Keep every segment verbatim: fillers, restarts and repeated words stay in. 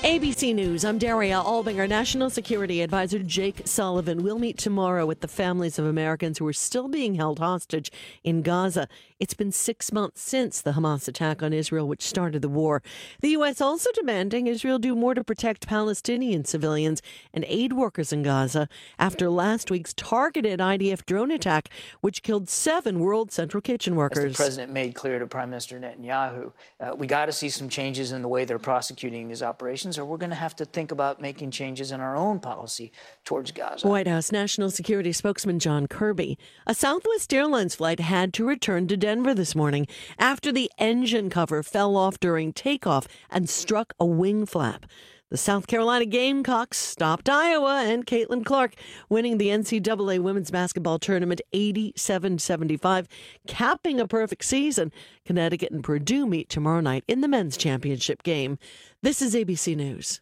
A B C News, I'm Daria Albinger. National Security Advisor Jake Sullivan will meet tomorrow with the families of Americans who are still being held hostage in Gaza. It's been six months since the Hamas attack on Israel, which started the war. The U S also demanding Israel do more to protect Palestinian civilians and aid workers in Gaza after last week's targeted I D F drone attack, which killed seven World Central Kitchen workers. As the president made clear to Prime Minister Netanyahu, uh, we got to see some changes in the way they're prosecuting these operations, or we're going to have to think about making changes in our own policy towards Gaza. White House National Security spokesman John Kirby. A Southwest Airlines flight had to return to Denver this morning after the engine cover fell off during takeoff and struck a wing flap. The South Carolina Gamecocks stopped Iowa and Caitlin Clark, winning the N C double A women's basketball tournament eighty-seven seventy-five, capping a perfect season. Connecticut and Purdue meet tomorrow night in the men's championship game. This is A B C News.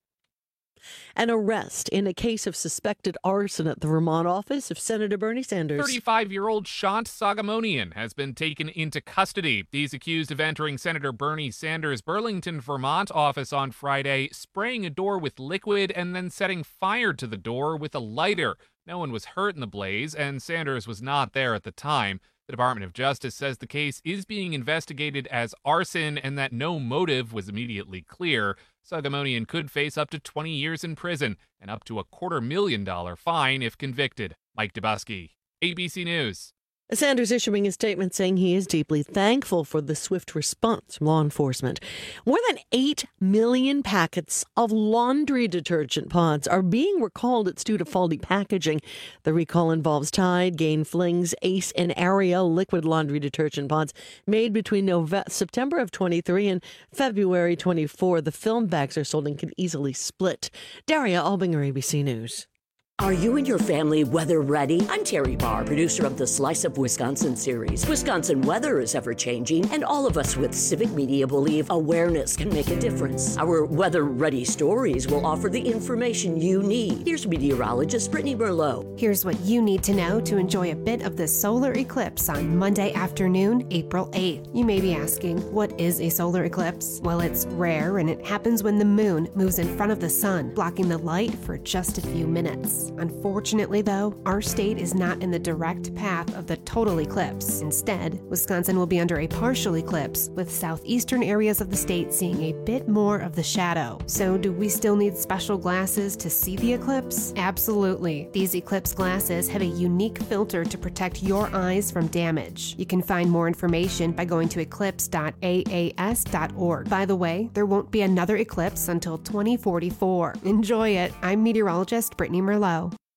An arrest in a case of suspected arson at the Vermont office of Senator Bernie Sanders. thirty-five-year-old Shant Sagamonian has been taken into custody. He's accused of entering Senator Bernie Sanders' Burlington, Vermont office on Friday, spraying a door with liquid and then setting fire to the door with a lighter. No one was hurt in the blaze, and Sanders was not there at the time. The Department of Justice says the case is being investigated as arson and that no motive was immediately clear. Sagamonian could face up to twenty years in prison and up to a quarter million dollar fine if convicted. Mike Dubusky, A B C News. Sanders issuing a statement saying he is deeply thankful for the swift response from law enforcement. More than eight million packets of laundry detergent pods are being recalled. It's due to faulty packaging. The recall involves Tide, Gain Flings, Ace, and Ariel liquid laundry detergent pods made between November, September of twenty-three and February twenty-four. The film bags are sold and can easily split. Daria Albinger, A B C News. Are you and your family weather ready? I'm Terry Barr, producer of the Slice of Wisconsin series. Wisconsin weather is ever-changing, and all of us with civic media believe awareness can make a difference. Our weather-ready stories will offer the information you need. Here's meteorologist Brittany Merlot. Here's what you need to know to enjoy a bit of the solar eclipse on Monday afternoon, April eighth. You may be asking, what is a solar eclipse? Well, it's rare, and it happens when the moon moves in front of the sun, blocking the light for just a few minutes. Unfortunately, though, our state is not in the direct path of the total eclipse. Instead, Wisconsin will be under a partial eclipse, with southeastern areas of the state seeing a bit more of the shadow. So, do we still need special glasses to see the eclipse? Absolutely. These eclipse glasses have a unique filter to protect your eyes from damage. You can find more information by going to eclipse dot A A S dot org. By the way, there won't be another eclipse until twenty forty-four. Enjoy it. I'm meteorologist Brittany Merlot.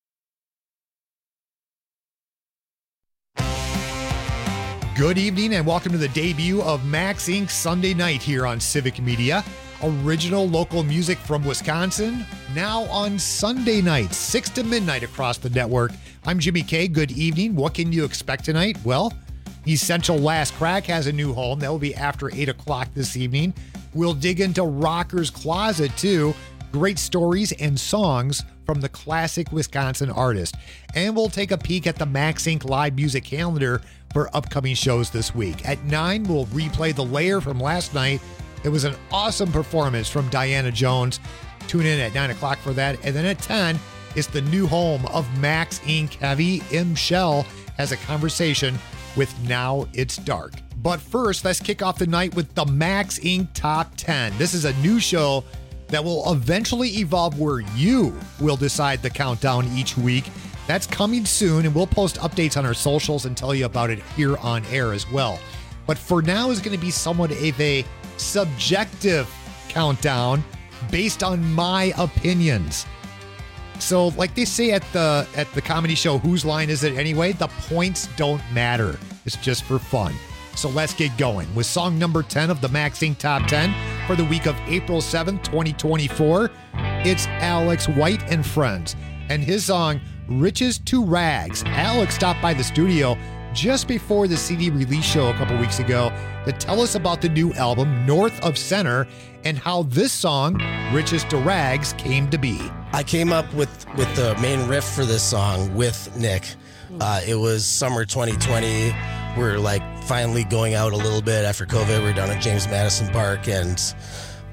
Good evening and welcome to the debut of Max Incorporated. Sunday night here on Civic Media. Original local music from Wisconsin, now on Sunday nights, six to midnight across the network. I'm Jimmy K. Good evening. What can you expect tonight? Well, Essential Last Crack has a new home. That will be after eight o'clock this evening. We'll dig into Rocker's Closet, too. Great stories and songs from the classic Wisconsin artist. And we'll take a peek at the Max Incorporated live music calendar for upcoming shows this week. At nine, we'll replay The Lair from last night. It was an awesome performance from Diana Jones. Tune in at nine o'clock for that. And then at ten, it's the new home of Max Incorporated. Heavy M. Shell has a conversation with Now It's Dark. But first, let's kick off the night with the Max Incorporated Top ten. This is a new show that will eventually evolve where you will decide the countdown each week. That's coming soon, and we'll post updates on our socials and tell you about it here on air as well. But for now, it's going to be somewhat of a subjective countdown based on my opinions. So like they say at the at the comedy show, Whose Line Is It Anyway? The points don't matter. It's just for fun. So let's get going with song number ten of the Max Incorporated Top ten for the week of April seventh, twenty twenty-four. It's Alex White and Friends and his song Riches to Rags. Alex stopped by the studio just before the C D release show a couple weeks ago to tell us about the new album North of Center and how this song Riches to Rags came to be. I came up with, with the main riff for this song with Nick. Uh, it was summer twenty twenty. We're like finally going out a little bit after COVID. We're down at James Madison Park and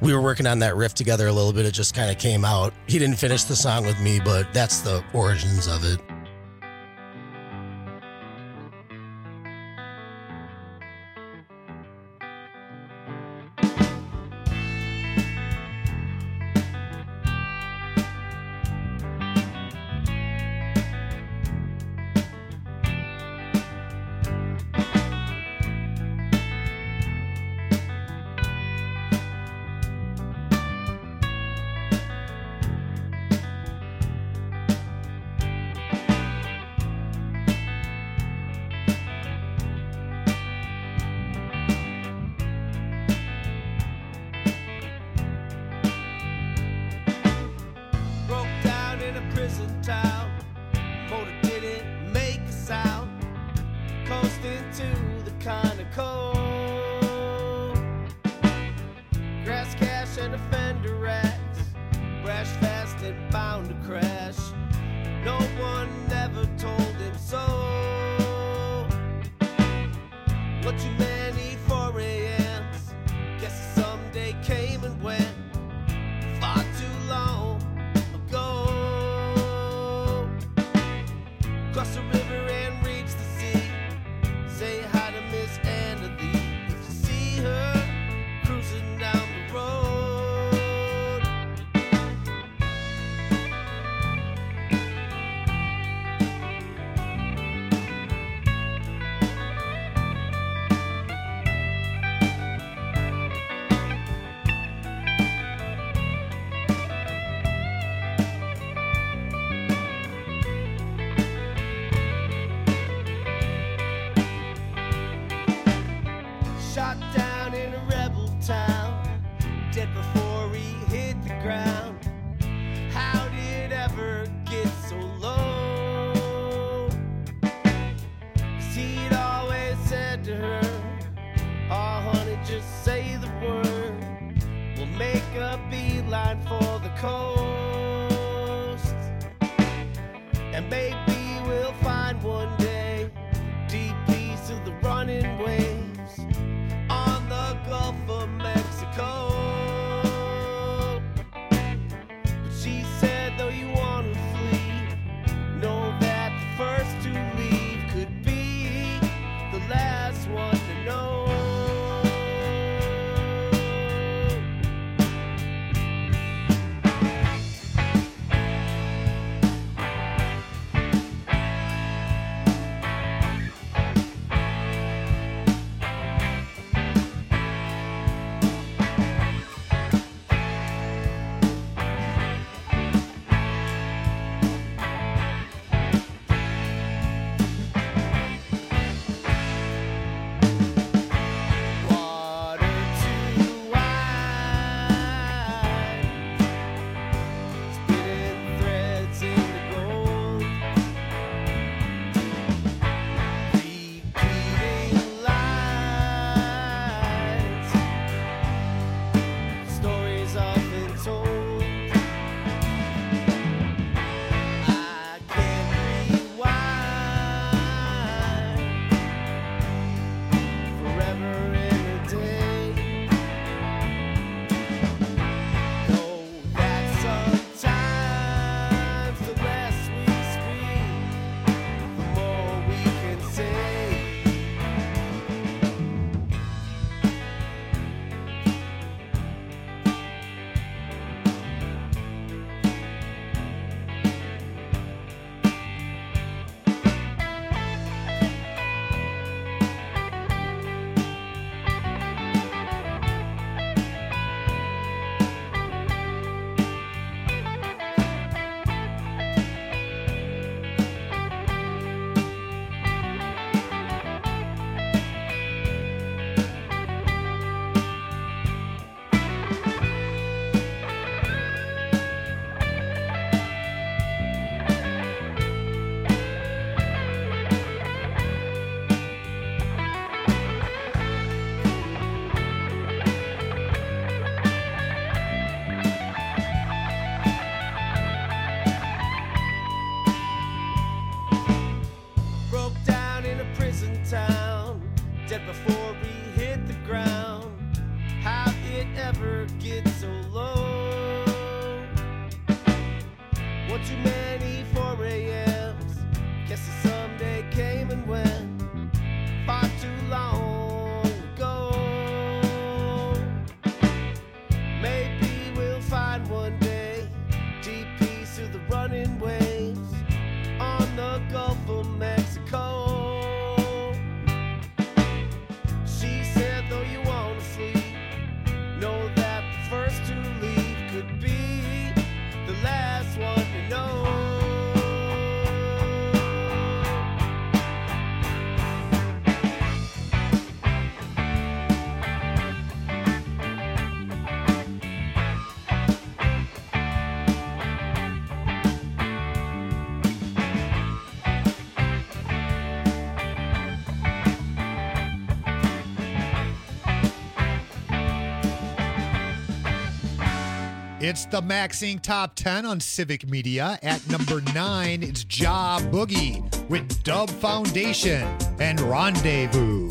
we were working on that riff together a little bit. It just kind of came out. He didn't finish the song with me, but that's the origins of it. It's the Max Inc Top ten on Civic Media. At number nine, it's Ja Boogie with Dub Foundation and Rendezvous.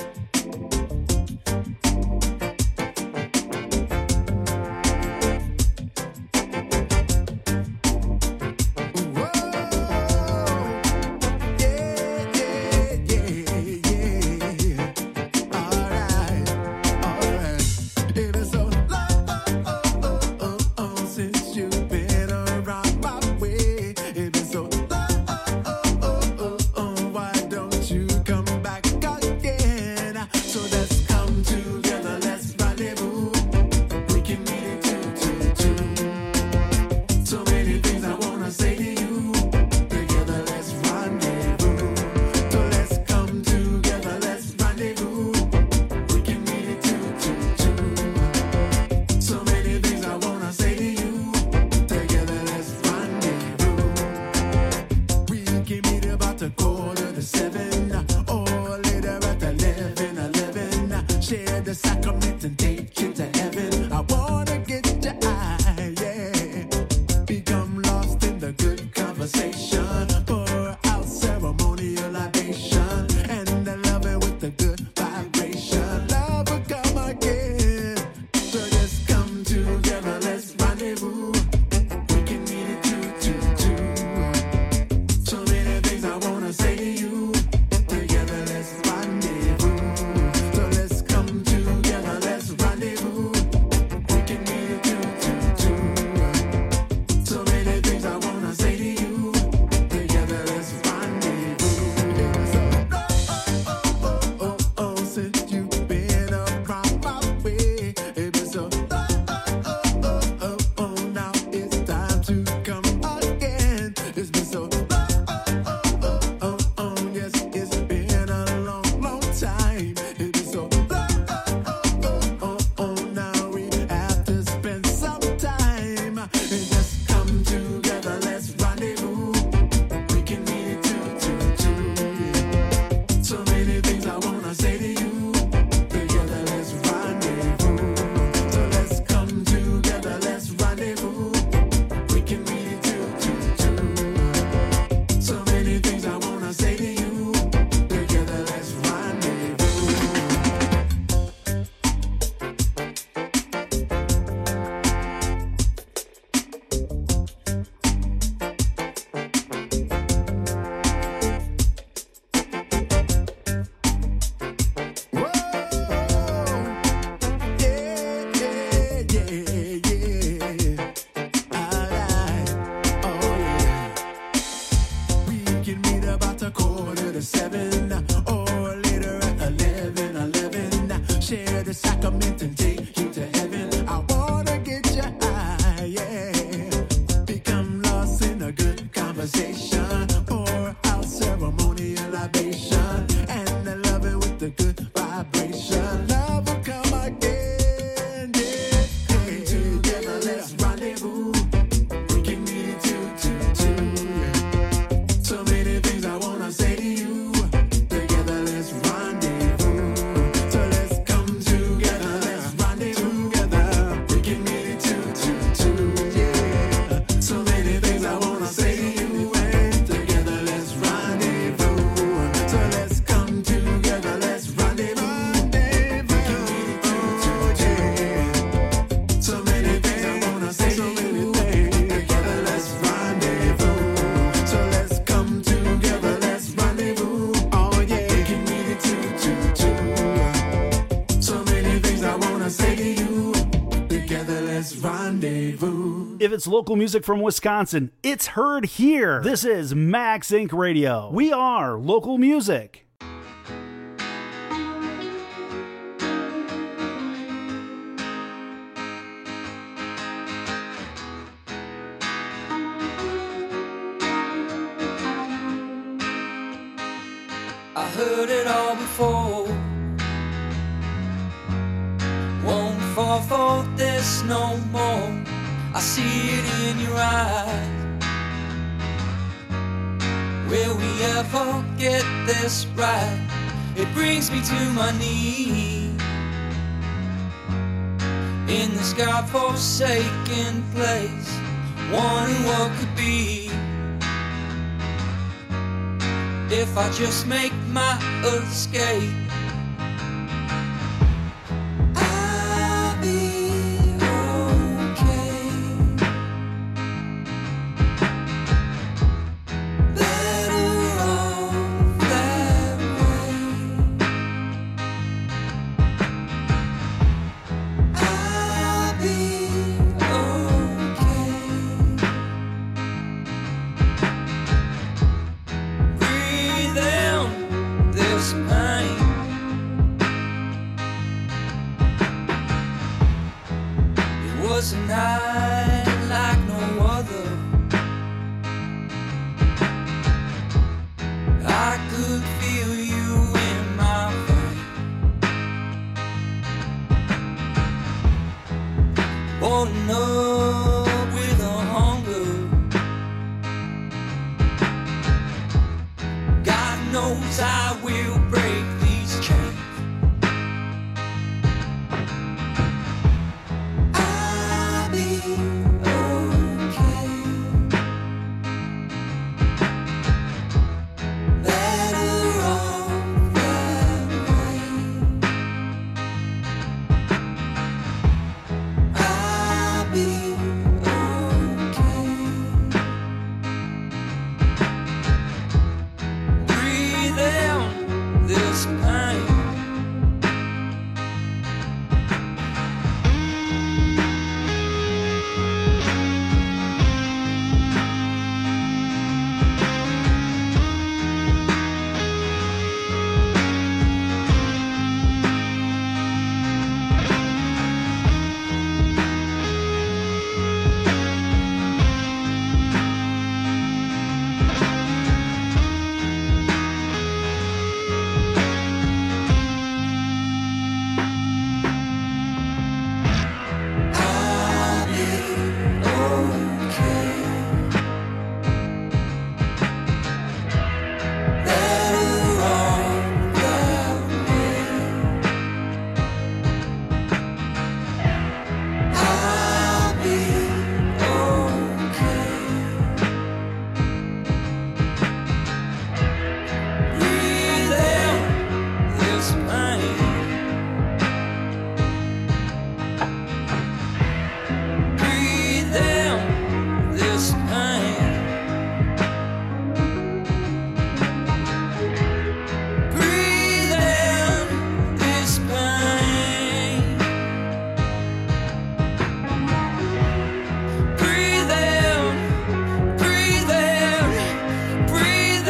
If it's local music from Wisconsin, it's heard here. This is Max Inc Radio. We are local music. I heard it all before. Won't fall for this no more. I see it in your eyes. Will we ever get this right? It brings me to my knees. in this godforsaken place, wondering what could be if I just make my escape. I'll be okay. Better off that way. I'll be okay. Breathe in this pain. It was a night like no other. I could feel you in my veins. Born up with a hunger. God knows I will break these chains. I'll be okay. Better off that way. I'll be okay. Breathe in this pain. I'll be okay. Better off that way. I'll be okay. Breathe in this pain. Breathe in this pain. Breathe in this pain. Breathe in, breathe in, breathe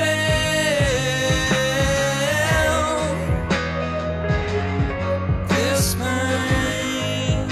in this pain.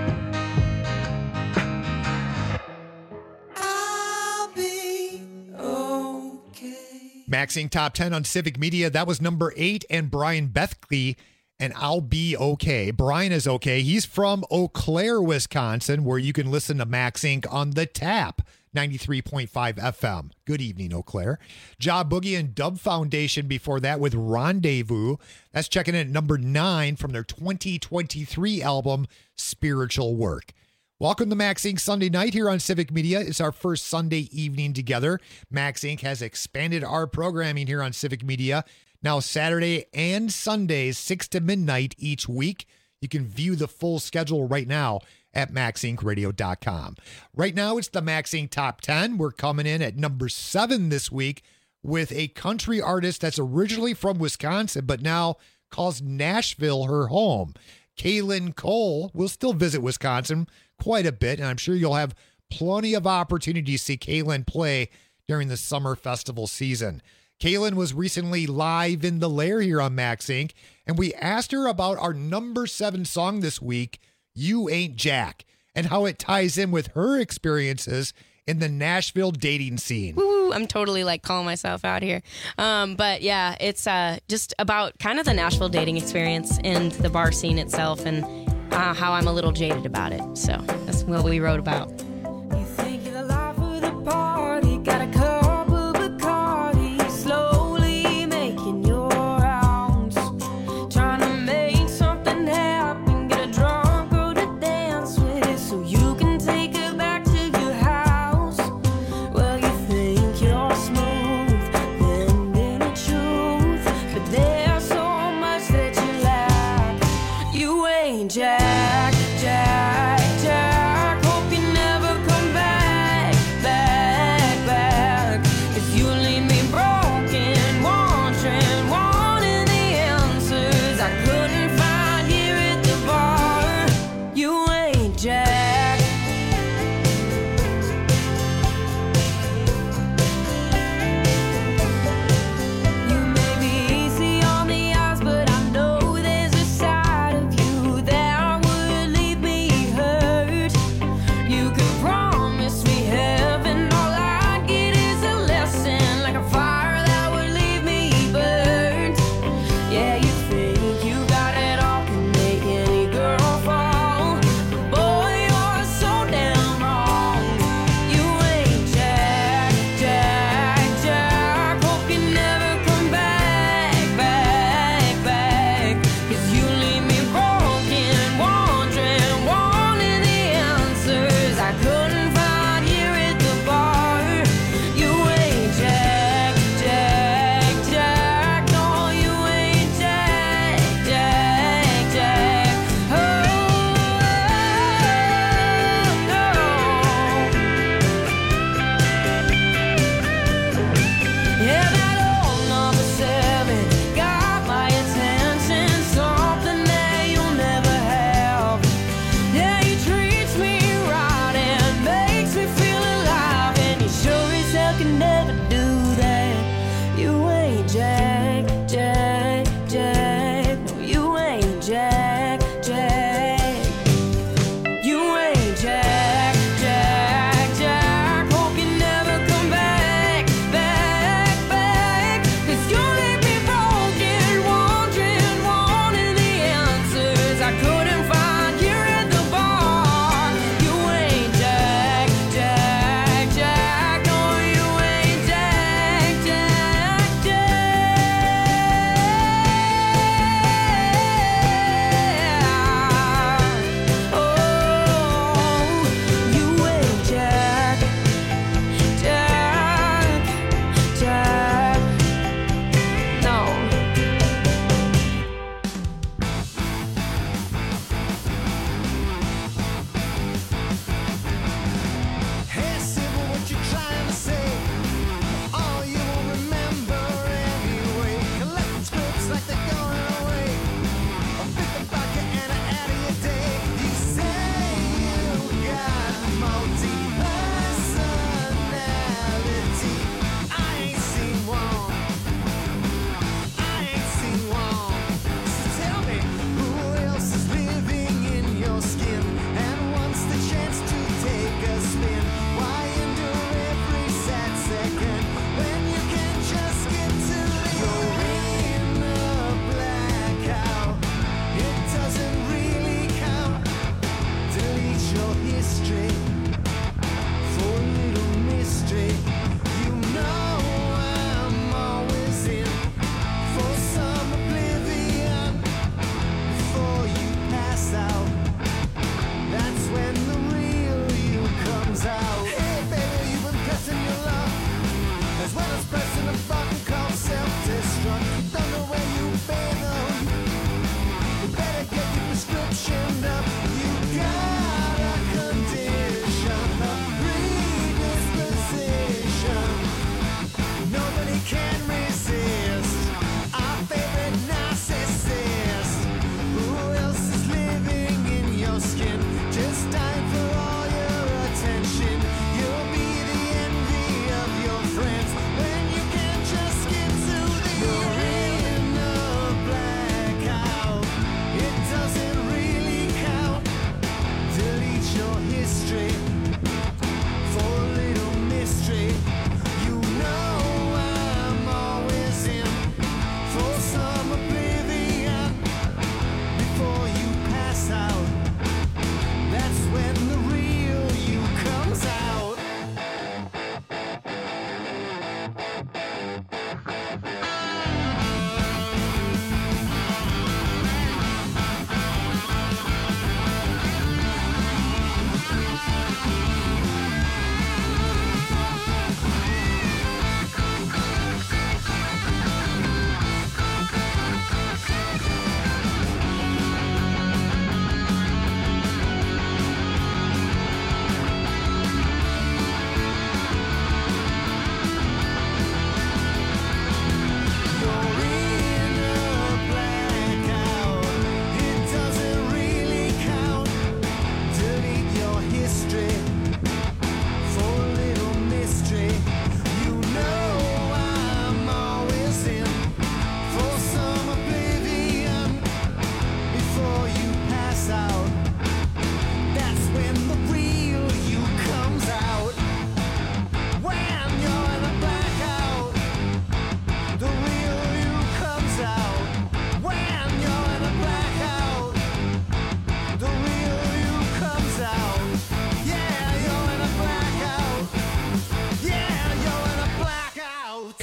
I'll be okay. Maxing Top ten on Civic Media. That was number eight, and Brian Bethke, and I'll Be Okay. Brian is okay. He's from Eau Claire, Wisconsin, where you can listen to Max Inc on the Tap, ninety-three point five F M. Good evening, Eau Claire. Job Boogie and Dub Foundation before that with Rendezvous. That's checking in at number nine from their twenty twenty-three album, Spiritual Work. Welcome to Max Inc Sunday night here on Civic Media. It's our first Sunday evening together. Max Inc has expanded our programming here on Civic Media. Now Saturday and Sundays, six to midnight each week. You can view the full schedule right now at max inc radio dot com. Right now, it's the Max Inc Top ten. We're coming in at number seven this week with a country artist that's originally from Wisconsin, but now calls Nashville her home. Kaylin Cole will still visit Wisconsin quite a bit, and I'm sure you'll have plenty of opportunity to see Kaylin play during the summer festival season. Kaylin was recently live in the Lair here on Max Inc, and we asked her about our number seven song this week, You Ain't Jack, and how it ties in with her experiences in the Nashville dating scene. Woo, I'm totally like calling myself out here. Um, but yeah, it's uh, just about kind of the Nashville dating experience and the bar scene itself, and uh, how I'm a little jaded about it. So that's what we wrote about. You think you're the life of the party, got a cup of Bacardi, slowly making your rounds, trying to make something happen, get a drunk girl to dance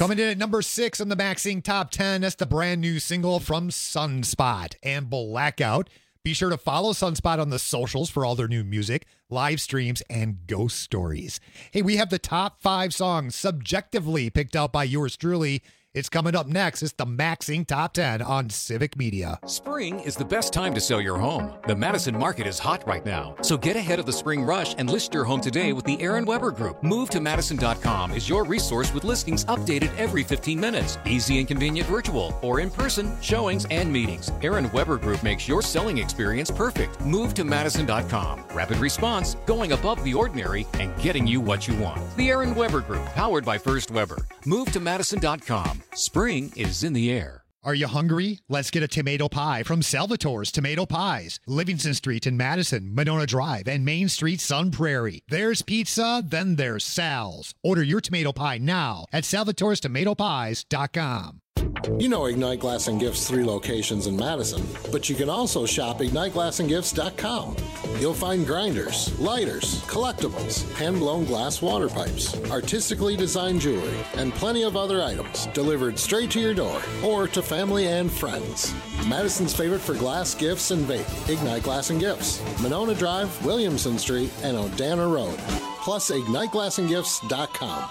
Coming in at number six on the Maxing Top ten, that's the brand new single from Sunspot and Blackout. Be sure to follow Sunspot on the socials for all their new music, live streams, and ghost stories. Hey, we have the top five songs subjectively picked out by yours truly. It's coming up next. It's the Maxing Top ten on Civic Media. Spring is the best time to sell your home. The Madison market is hot right now, so get ahead of the spring rush and list your home today with the Aaron Weber Group. Move to Madison dot com is your resource with listings updated every fifteen minutes. Easy and convenient virtual or in-person showings and meetings. Aaron Weber Group makes your selling experience perfect. Move to Madison dot com. Rapid response, going above the ordinary, and getting you what you want. The Aaron Weber Group, powered by First Weber. Move to Madison dot com. Spring is in the air. Are you hungry? Let's get a tomato pie from Salvatore's Tomato Pies. Livingston Street in Madison, Monona Drive, and Main Street, Sun Prairie. There's pizza, then there's Sal's. Order your tomato pie now at salvatores tomato pies dot com. You know Ignite Glass and Gifts' three locations in Madison, but you can also shop ignite glass and gifts dot com. You'll find grinders, lighters, collectibles, hand-blown glass water pipes, artistically designed jewelry, and plenty of other items delivered straight to your door or to family and friends. Madison's favorite for glass, gifts, and vape, Ignite Glass and Gifts, Monona Drive, Williamson Street, and Odana Road. Plus ignite glass and gifts dot com.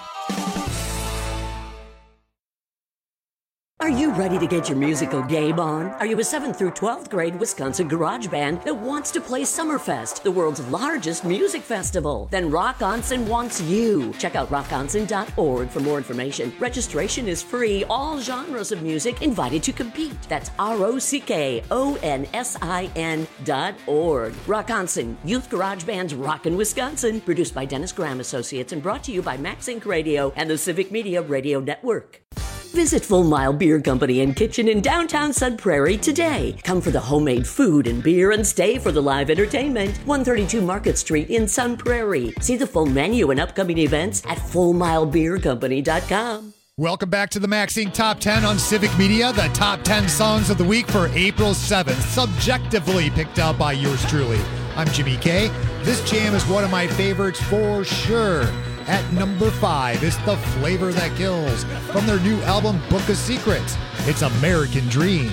Are you ready to get your musical game on? Are you a seventh through twelfth grade Wisconsin garage band that wants to play Summerfest, the world's largest music festival? Then Rock Onsen wants you. Check out rock onsen dot org for more information. Registration is free. All genres of music invited to compete. That's R O C K O N S I N dot org. Rock Onsen, youth garage bands rockin' Wisconsin. Produced by Dennis Graham Associates and brought to you by Max Inc Radio and the Civic Media Radio Network. Visit Full Mile Beer Company and Kitchen in downtown Sun Prairie today. Come for the homemade food and beer and stay for the live entertainment. one thirty-two Market Street in Sun Prairie. See the full menu and upcoming events at full mile beer company dot com. Welcome back to the Maxing Top ten on Civic Media, the top ten songs of the week for April seventh, subjectively picked out by yours truly. I'm Jimmy K. This jam is one of my favorites for sure. At number five, it's The Flavor That Kills from their new album, Book of Secrets. It's American Dream.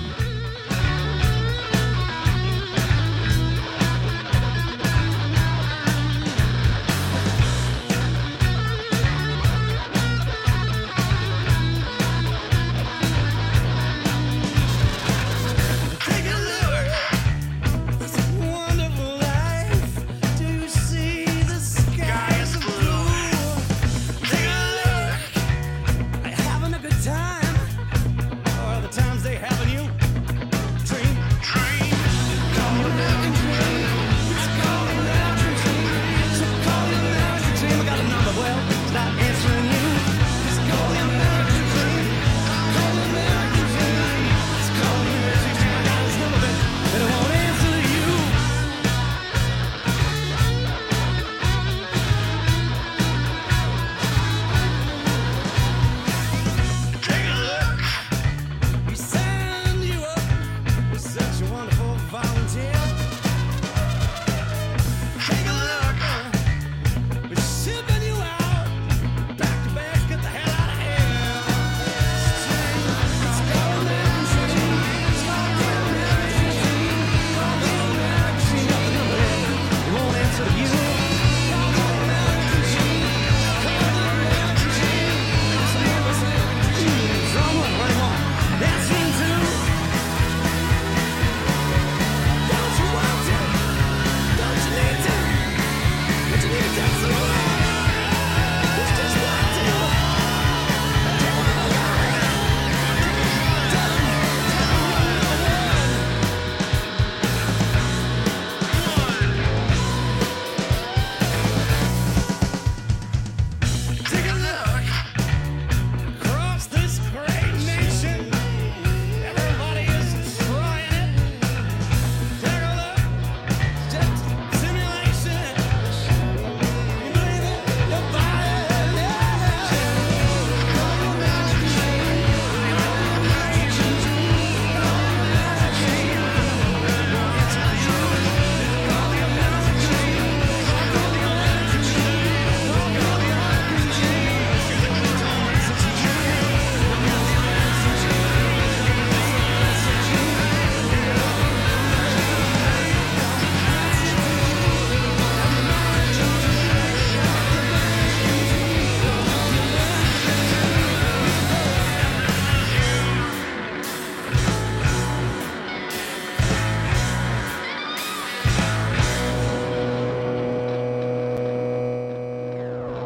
Having a good time, or the times they having you.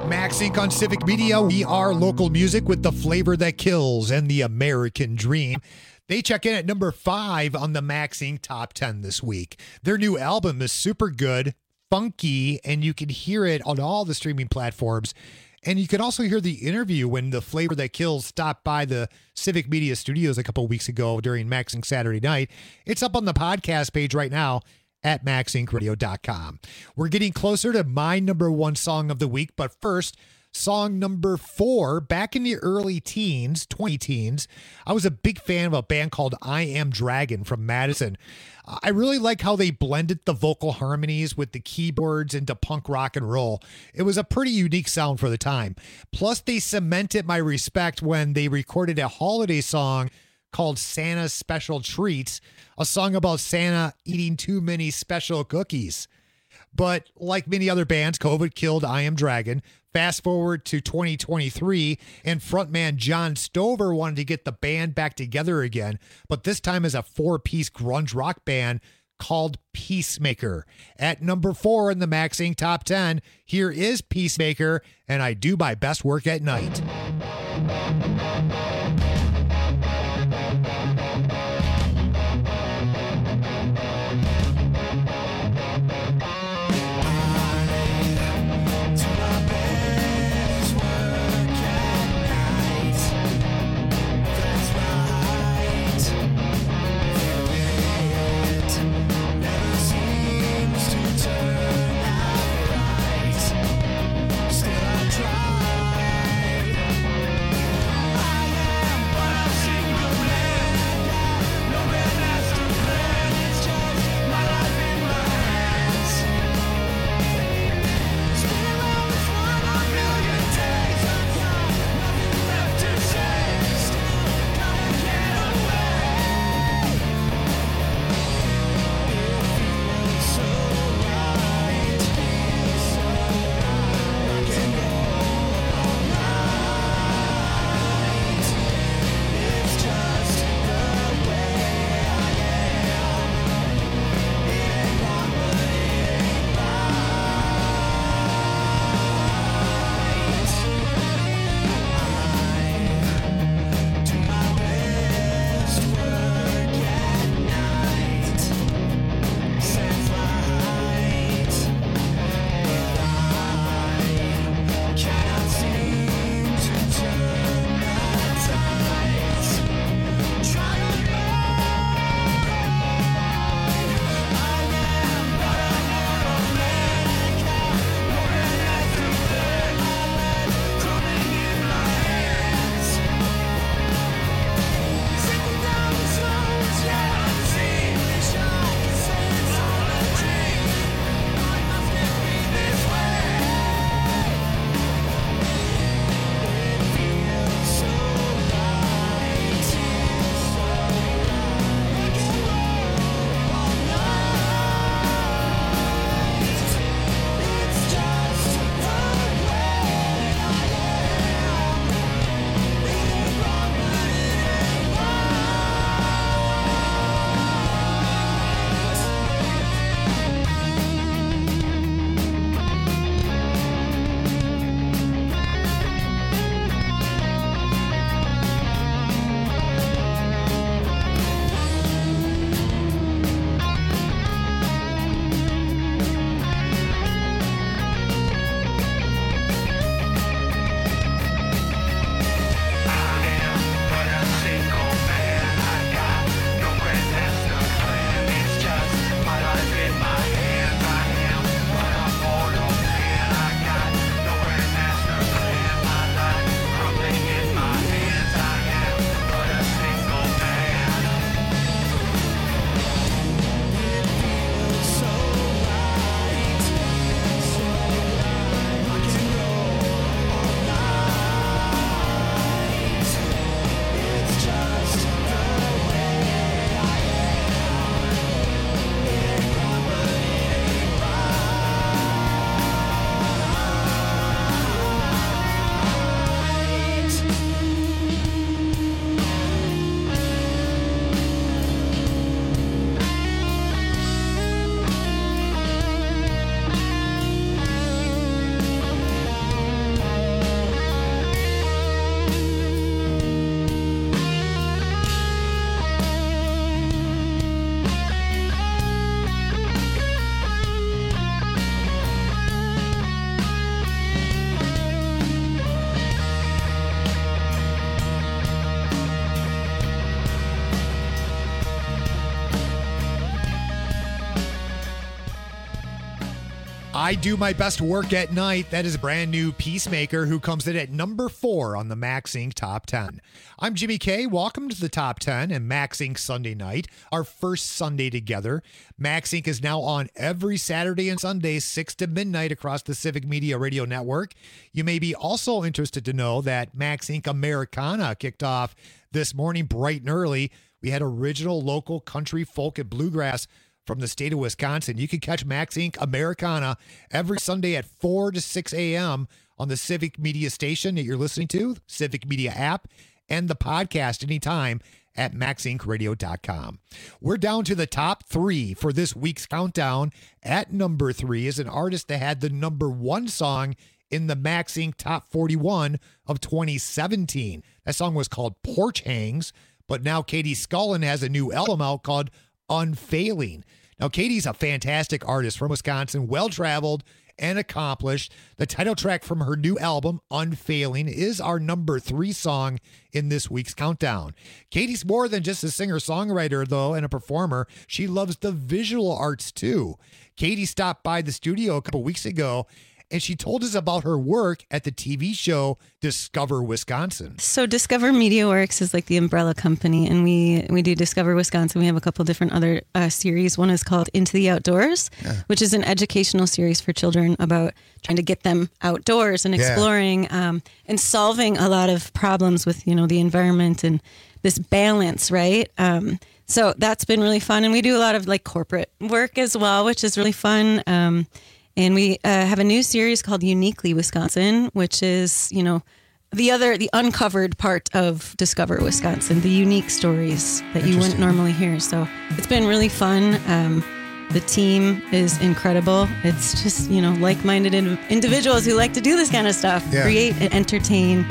Max Inc on Civic Media. We are local music with the flavor that kills and the American dream. They check in at number five on the Max Inc Top ten this week. Their new album is super good, funky, and you can hear it on all the streaming platforms. And you can also hear the interview when the flavor that kills stopped by the Civic Media Studios a couple of weeks ago during Max Inc Saturday Night. It's up on the podcast page right now at max inc radio dot com. We're getting closer to my number one song of the week, but first, song number four. Back in the early teens, twenty teens, I was a big fan of a band called I Am Dragon from Madison. I really like how they blended the vocal harmonies with the keyboards into punk rock and roll. It was a pretty unique sound for the time. Plus, they cemented my respect when they recorded a holiday song called Santa's Special Treats, a song about Santa eating too many special cookies. But like many other bands, COVID killed I Am Dragon. Fast forward to twenty twenty-three, and frontman John Stover wanted to get the band back together again, but this time as a four-piece grunge rock band called Peacemaker. At number four in the Max Inc Top ten, here is Peacemaker, and I Do My Best Work at Night. I do my best work at night. That is a brand new Peacemaker, who comes in at number four on the Max Inc Top ten. I'm Jimmy K. Welcome to the Top ten and Max Inc Sunday Night, our first Sunday together. Max Inc is now on every Saturday and Sunday, six to midnight across the Civic Media Radio Network. You may be also interested to know that Max Inc Americana kicked off this morning bright and early. We had original local country, folk, and bluegrass from the state of Wisconsin. You can catch Max Inc Americana every Sunday at four to six a.m. on the Civic Media station that you're listening to, Civic Media app, and the podcast anytime at max inc radio dot com. We're down to the top three for this week's countdown. At number three is an artist that had the number one song in the Max Inc Top forty-one of twenty seventeen. That song was called Porch Hangs, but now Katie Scullin has a new album out called Unfailing. Now, Katie's a fantastic artist from Wisconsin, well-traveled and accomplished. The title track from her new album, Unfailing, is our number three song in this week's countdown. Katie's more than just a singer-songwriter, though, and a performer. She loves the visual arts, too. Katie stopped by the studio a couple weeks ago, and she told us about her work at the T V show Discover Wisconsin. So Discover Media Works is like the umbrella company, and we we do Discover Wisconsin. We have a couple different other uh, series. One is called Into the Outdoors, yeah. which is an educational series for children about trying to get them outdoors and exploring yeah. um, and solving a lot of problems with, you know, the environment and this balance, right? Um, so that's been really fun, and we do a lot of like corporate work as well, which is really fun. Um, And we uh, have a new series called Uniquely Wisconsin, which is, you know, the other, the uncovered part of Discover Wisconsin, the unique stories that you wouldn't normally hear. So it's been really fun. Um, the team is incredible. It's just, you know, like-minded in- individuals who like to do this kind of stuff, yeah. create and entertain.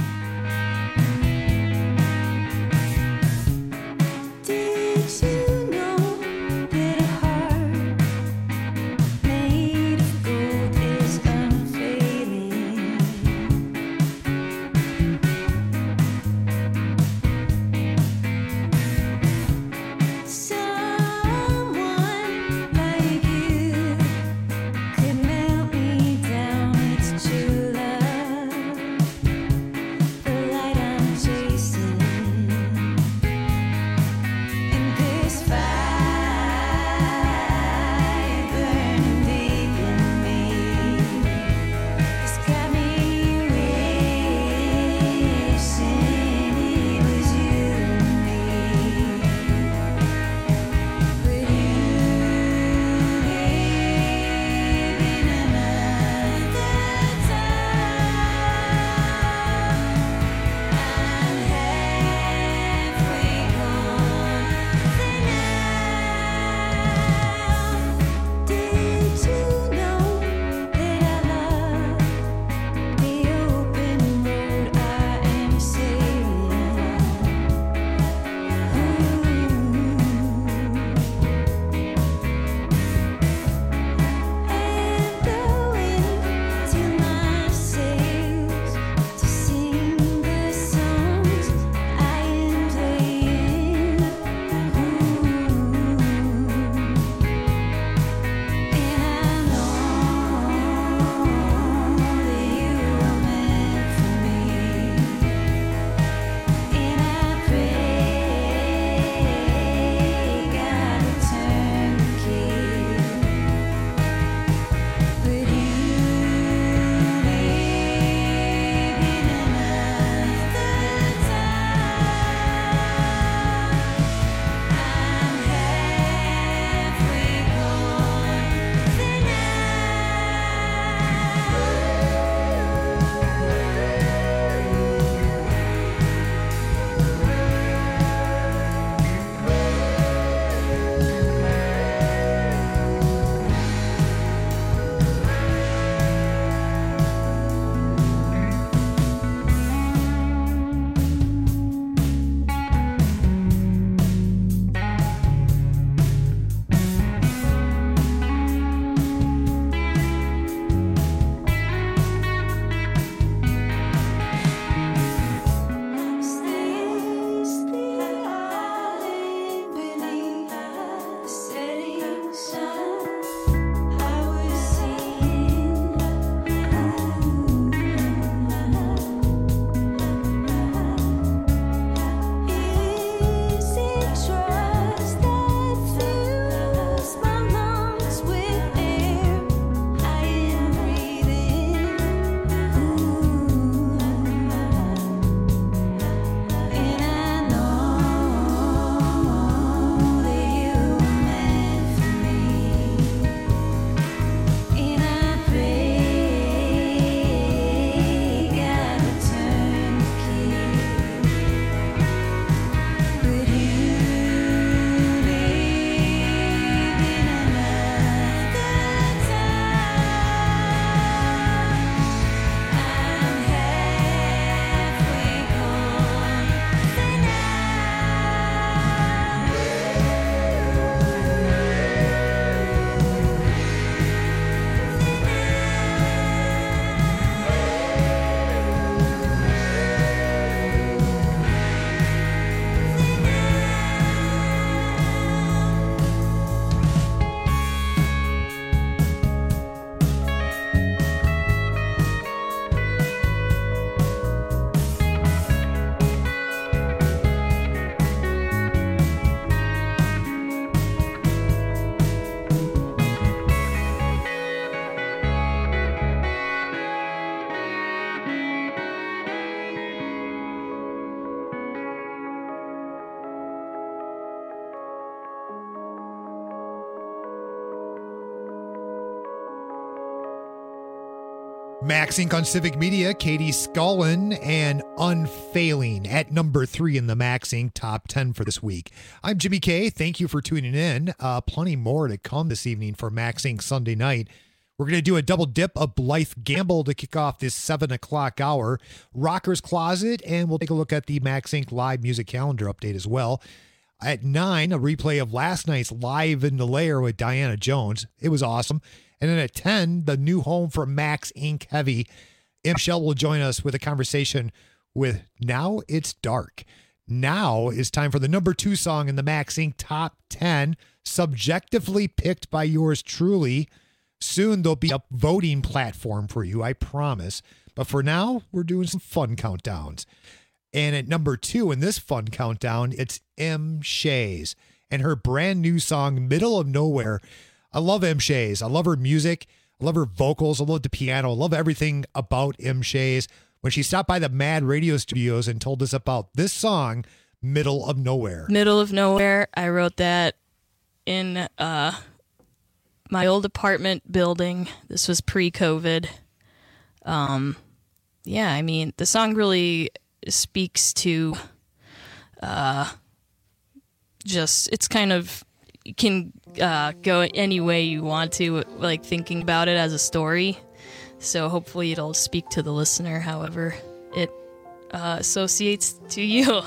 Max Inc on Civic Media, Katie Scullin and Unfailing at number three in the Max Inc top ten for this week. I'm Jimmy K. Thank you for tuning in. Uh, plenty more to come this evening for Max Inc Sunday night. We're going to do a double dip of Blythe Gamble to kick off this seven o'clock hour. Rocker's Closet, and we'll take a look at the Max Inc live music calendar update as well. At nine, a replay of last night's Live in the Lair with Diana Jones. It was awesome. And then at ten, the new home for Max Inc Heavy. M. Shell will join us with a conversation with Now It's Dark. Now is time for the number two song in the Max Inc top ten, subjectively picked by yours truly. Soon there'll be a voting platform for you, I promise. But for now, we're doing some fun countdowns. And at number two in this fun countdown, it's M. Shays and her brand new song, Middle of Nowhere. I love M. Shays. I love her music. I love her vocals. I love the piano. I love everything about M. Shays. When she stopped by the Mad Radio Studios and told us about this song, Middle of Nowhere. Middle of Nowhere. I wrote that in uh, my old apartment building. This was pre-COVID. Um, yeah, I mean, the song really speaks to uh, just, it's kind of, you can uh, go any way you want to, like thinking about it as a story. So hopefully it'll speak to the listener however it uh, associates to you.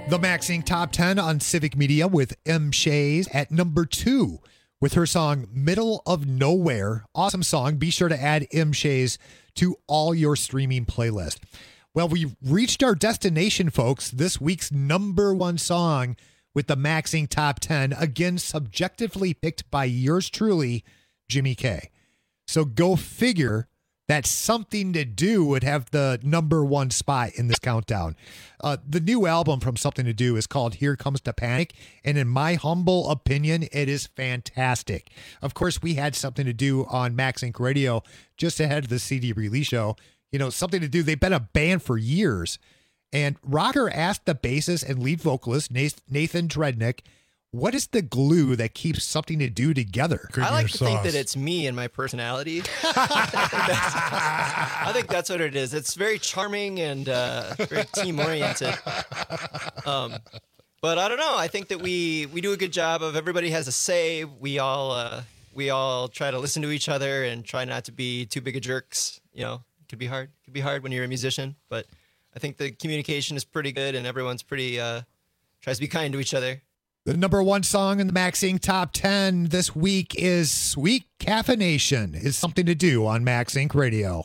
The Max Inc Top ten on Civic Media with M. Shays at number two with her song Middle of Nowhere. Awesome song. Be sure to add M. Shays to all your streaming playlist. Well, we've reached our destination, folks. This week's number one song with the Max Inc Top ten, again, subjectively picked by yours truly, Jimmy K. So go figure that Something to Do would have the number one spot in this countdown. Uh, the new album from Something to Do is called Here Comes the Panic, and in my humble opinion, it is fantastic. Of course, we had Something to Do on Max Inc Radio just ahead of the C D release show. You know, Something to Do, they've been a band for years, and Rocker asked the bassist and lead vocalist, Nathan Drednick, what is the glue that keeps Something to Do together? I like to think that it's me and my personality. I think that's what it is. It's very charming and uh, very team-oriented. Um, but I don't know. I think that we we do a good job of everybody has a say. We all uh, we all try to listen to each other and try not to be too big of jerks. You know, it could be hard. It could be hard when you're a musician, but I think the communication is pretty good and everyone's pretty uh, tries to be kind to each other. The number one song in the Max Inc Top ten this week is Sweet Caffeination, is Something to Do on Max Inc Radio.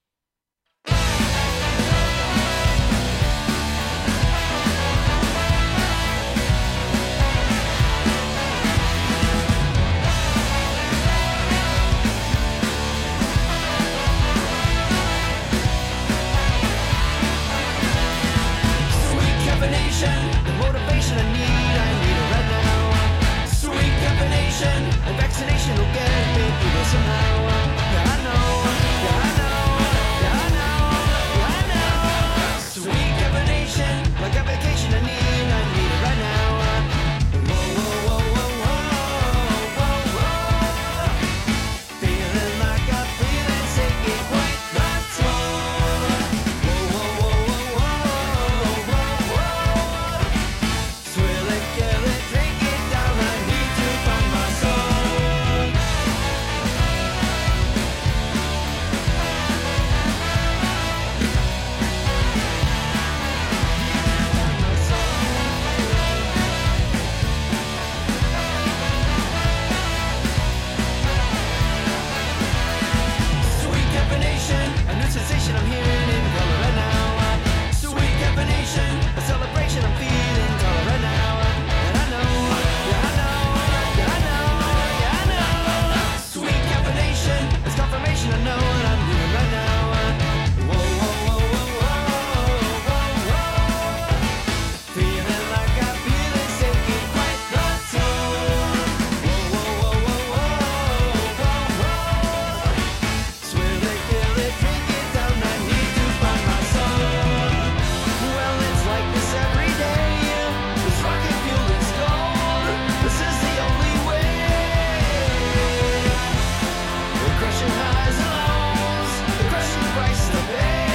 Sweet caffeination, the motivation I need. And vaccination will get me through this somehow. Yeah, I know. Yeah, I know. Yeah, I know. Yeah, I know. Sweet combination, like a vacation I need. I need it right now. Whoa, whoa, whoa, whoa, whoa, whoa, whoa. Feeling like I'm feeling sick, ain't quite the tone. Whoa, whoa, whoa, whoa, whoa, whoa, whoa. Swill it, kill it, drink it down. I need to find my soul. Sweet caffeination, a new sensation I'm hearing in color right now. Sweet caffeination, a celebration I'm feeling color right now. And I know, yeah I know, yeah I know, yeah I know. Sweet caffeination, it's confirmation I know what I'm doing right now. Whoa, whoa, whoa, whoa, whoa, whoa, whoa. Feeling like I'm feeling sick, ain't quite the tone. Whoa, whoa, whoa, whoa, whoa, whoa, whoa. Swill it, kill it, drink it down, I need to find my soul. Well, it's like this every day. This rocket fuel is gold. This is the only way. We're crushing highs and lows. The crushing price to pay.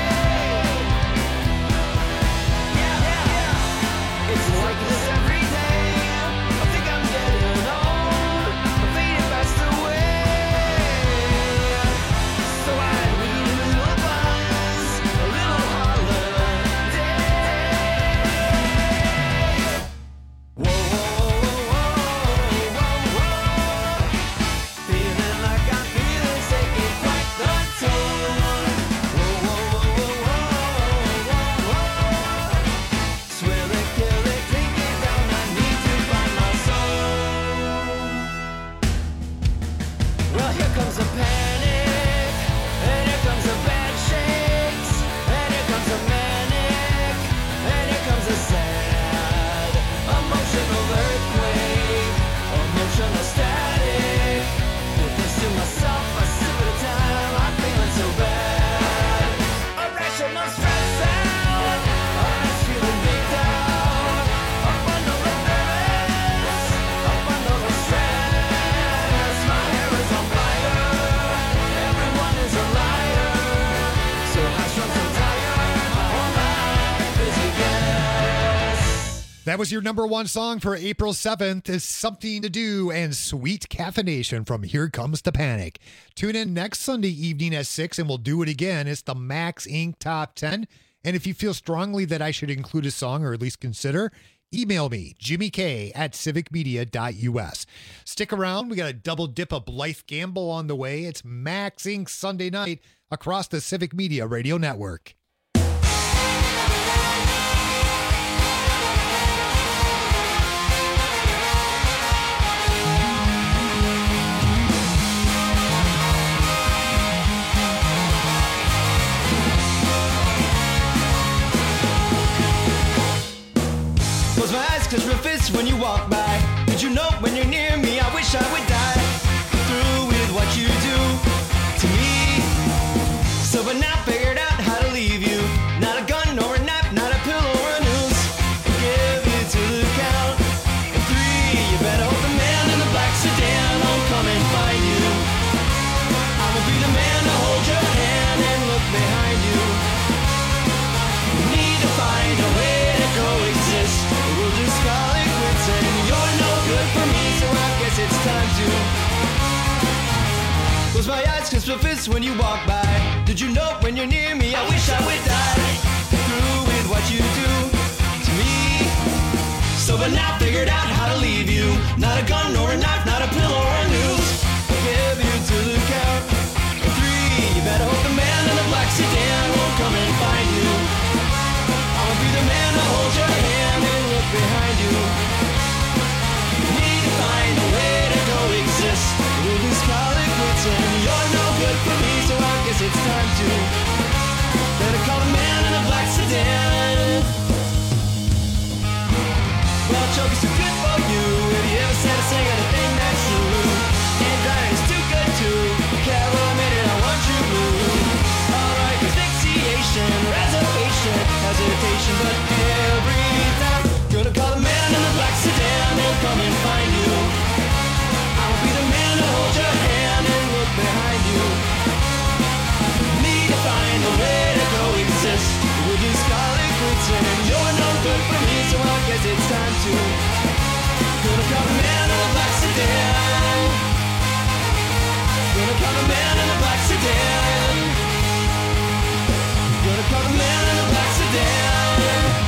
Yeah, yeah, yeah. It's like this every day. I think I'm getting old. I'm fading fast away. So I need a little buzz, a little holiday. Whoa, whoa, whoa, whoa, whoa. Feeling like I'm feeling sick, ain't quite the tone. Whoa, whoa, whoa, whoa, whoa, whoa. Swill it, kill it, drink it down, I need to find my soul. Well, here comes a panic, and here comes a bad shakes, and here comes a manic, and here comes a sad, emotional earthquake, emotional static. Put this to myself, a sip at a time, I'm feeling so bad. Irrational stress out, I'm just feeling big down. Up under the nervous, up under the stress. My hair is on fire, everyone is a liar. So high strung, so tired, all life is a guess. That was your number one song for April seventh, is Something to Do and Sweet Caffeination from Here Comes the Panic. Tune in next Sunday evening at six and we'll do it again. It's the Max Inc Top ten. And if you feel strongly that I should include a song or at least consider, email me, Jimmy K at civic media dot U S. Stick around. We got a double dip of Blythe Gamble on the way. It's Max Incorporated. Sunday night across the Civic Media Radio Network. Close my eyes, close my fists when you walk by. Did you know when you're near me, I wish I would die? Through with what you do to me. So but now figured out how to leave you. Not a gun or a knife, not a pillow or a noose. Give you to the count of three. You better hope the man in the black sedan won't come and find you. I will be the man to hold your hand and look behind you. We need to find a way to coexist. We'll just call it quits and you're no good for me, so I guess it's time to close my eyes, close my fists when you walk by. Did you know when you're near me, I wish I would die? Through with what you do to me. So but now figured out how to leave you. Not a gun or a knife, not a pillow or a noose. Give you to the count of three. You better hope the man in the black sedan won't come and find you. I'll be the man to hold your hand and look behind you. We need to find a way to coexist. We'll just call it quits and you're no good for me, so I guess it's time to better call the man in the black sedan. Well, choke is too good for you. Have you ever said a single thing that's true? And crying is too good to carol a minute, I want you blue. Alright, asphyxiation, reservation, hesitation, but every time gonna call the man in the black sedan, he'll come and find you. I'll be the man to hold your hand and look behind you. Need to find a way to coexist. We'll just call it quits and you're no good for me, so I guess it's time to gonna call the man in the black sedan. Gonna call the man in the black sedan. Gonna call the man in the black sedan.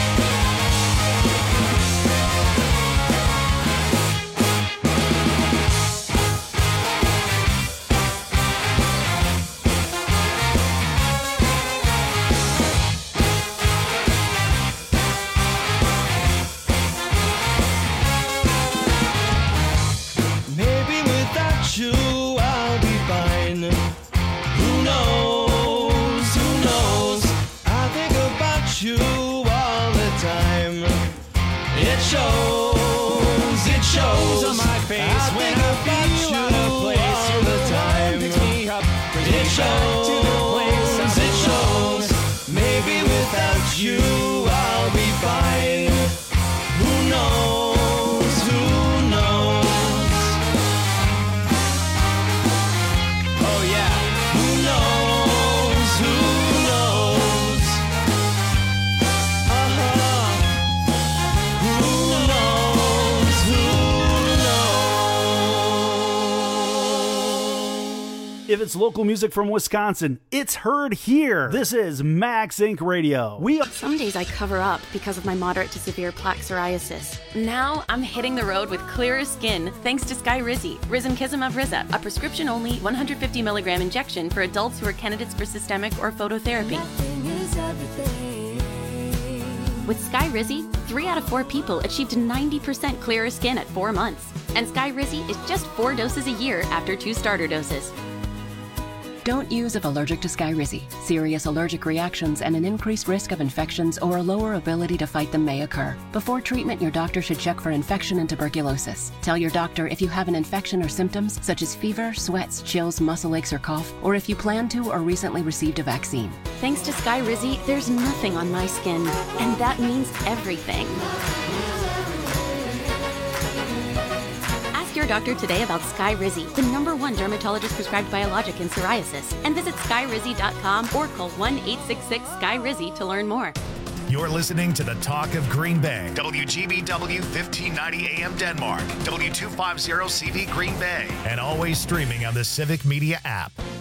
Maybe without you I'll be fine. Who knows? Who knows? I think about you all the time. It shows, it shows on my face I when I feel you out of place all the time. Picks me up, brings it me shows, back to the place it shows. Maybe without you I'll be fine. Who knows? Who knows? Oh yeah. Who knows? Who knows? Uh-huh. Who knows? Who knows? If it's local music from Wisconsin, it's heard here. This is Max Incorporated. Radio. We are- Some days I cover up because of my moderate to severe plaque psoriasis. Now I'm hitting the road with clearer skin thanks to Skyrizi, Risankizumab Riza, a prescription-only one hundred fifty milligram injection for adults who are candidates for systemic or phototherapy. With Skyrizi, three out of four people achieved ninety percent clearer skin at four months. And Skyrizi is just four doses a year after two starter doses. Don't use if allergic to Skyrizi. Serious allergic reactions and an increased risk of infections or a lower ability to fight them may occur. Before treatment, your doctor should check for infection and tuberculosis. Tell your doctor if you have an infection or symptoms such as fever, sweats, chills, muscle aches, or cough, or if you plan to or recently received a vaccine. Thanks to Skyrizi, there's nothing on my skin, and that means everything. Ask your doctor today about Skyrizi, the number one dermatologist prescribed biologic in psoriasis, and visit skyrizi dot com or call one eight six six Sky Rizi to learn more. You're listening to the Talk of Green Bay. W G B W fifteen ninety A M Denmark. W two fifty C V Green Bay. And always streaming on the Civic Media app.